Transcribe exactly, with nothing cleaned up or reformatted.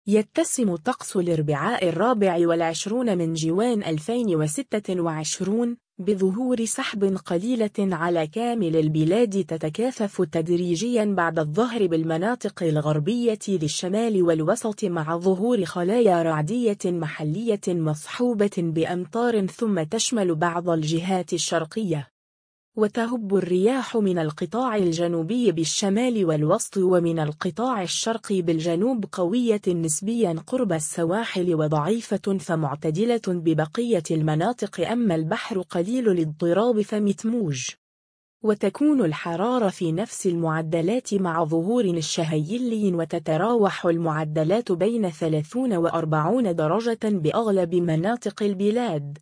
يتسم طقس الأربعاء الرابع والعشرون من جوان ألفين وستة وعشرين بظهور سحب قليلة على كامل البلاد تتكاثف تدريجيا بعد الظهر بالمناطق الغربية للشمال والوسط مع ظهور خلايا رعدية محلية مصحوبة بأمطار ثم تشمل بعض الجهات الشرقية. وتهب الرياح من القطاع الجنوبي بالشمال والوسط ومن القطاع الشرقي بالجنوب قوية نسبيا قرب السواحل وضعيفة فمعتدلة ببقية المناطق، أما البحر قليل الاضطراب فمتموج. وتكون الحرارة في نفس المعدلات مع ظهور الشهيل، وتتراوح المعدلات بين ثلاثين وأربعين درجة بأغلب مناطق البلاد.